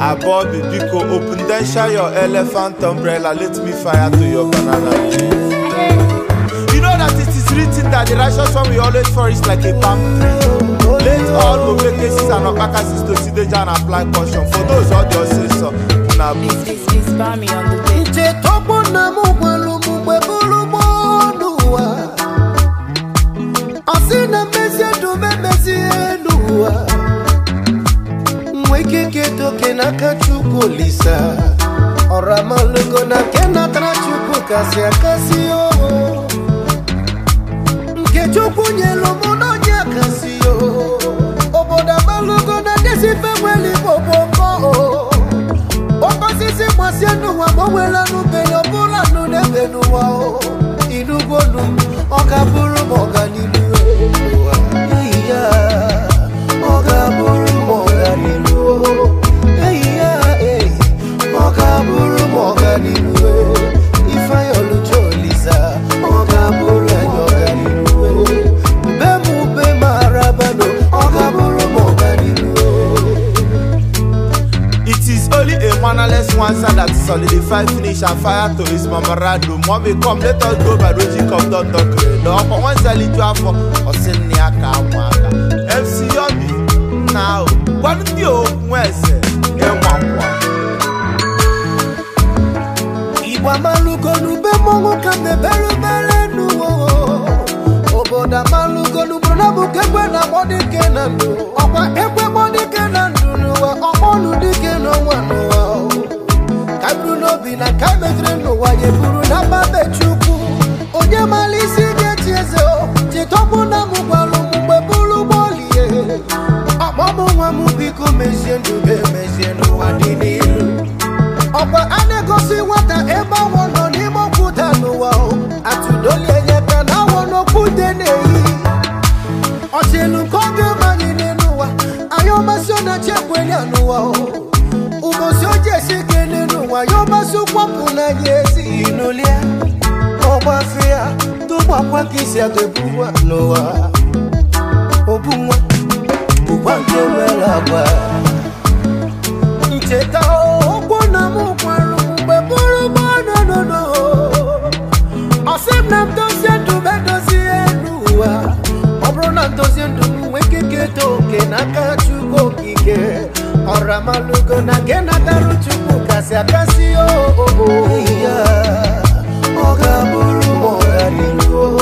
Bobby Biko, open then share your elephant umbrella. Let me fire to your banana leaf. You know that it is written that the righteous one will always flourish like a palm tree. Let all over cases and opakasis to see the and apply caution. For those who just say so. It's Bami on the beat. Kena kachuku lisa ora malugo na kena trachuku kasia kasio nkechuku nyelo mono nya kasio oboda malugo na desipe mweli boboko oko sisi mwasienu wa mwela nubele obula nunebenu wao inugonu okaburu moga niluwe okaburu moga niluwe Okaburu moganiwe Ifa yolu cholisa Okaburu moganiwe Bemu be marabano Okaburu moganiwe. It is only a mannerless one side that solidify finish and fire to his mamarado. Mommy come, let us go by the come down the crane. No, for one side it was for Oseniaka Waka MC Yobi. Now, what do you say? Wamaluko nube mongo kame bere bere nuwo Oboda maluko nubuna bukekwe na modike na ndu Okwa ekwe modike na ndu nuwa Okonu dike no wanuwa Kabru nobi na kametre nuwa Yeburu na babe chuku Onye malisi getieze o Chitopu na mugwalu mugbe bulu bolie Amamu wa mubiko mesye ndube mesye nuwa dinilu Opa anegosi wata eba wono ni mokuta nuwa Atudoli enyeka na wono kudene Ochelu koge manine nuwa Ayomasyo na chekweli anuwa Umosyo jesikene nuwa Yomasu kwa puna yesi inulia Opa fia Tuwa kwa kisi ya tebuwa nuwa Obumwa Buwa kewela kwa Ncheta okwana mukwaru Mbeburu bana nono Osim na mtosi endu medosi enduwa Obro na mtosi endu mwekike toke na kachuko kike Ora malugo na gena daru chuku kasi akasi Okaburu moganiluo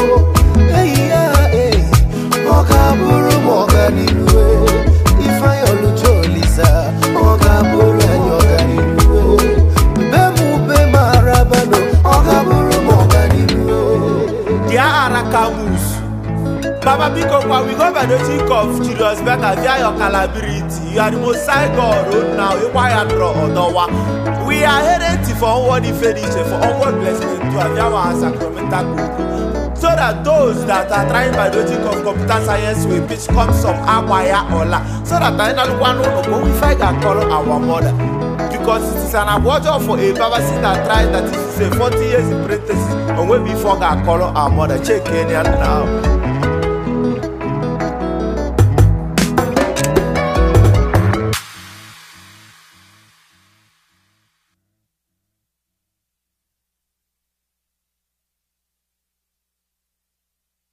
Okaburu moganiluo Ifa yolu cholisa Okaburu moganiluo Bemu be marabano Okaburu moganiluo Dia Arakamus Baba Biko, we go by the think of Julius Becker via your calabrity. You are the most psycho road now. You wire draw Odowa. We are headed for onward finish for onward blessing to our sacramental group. So that those that are trying by the think of computer science will pitch comes from Awaya Ola. So that I don't want to go if I can call our mother. Because it is an award for a Baba that tried that is 40 years in parenthesis. And when before I call our mother, check Kenya now.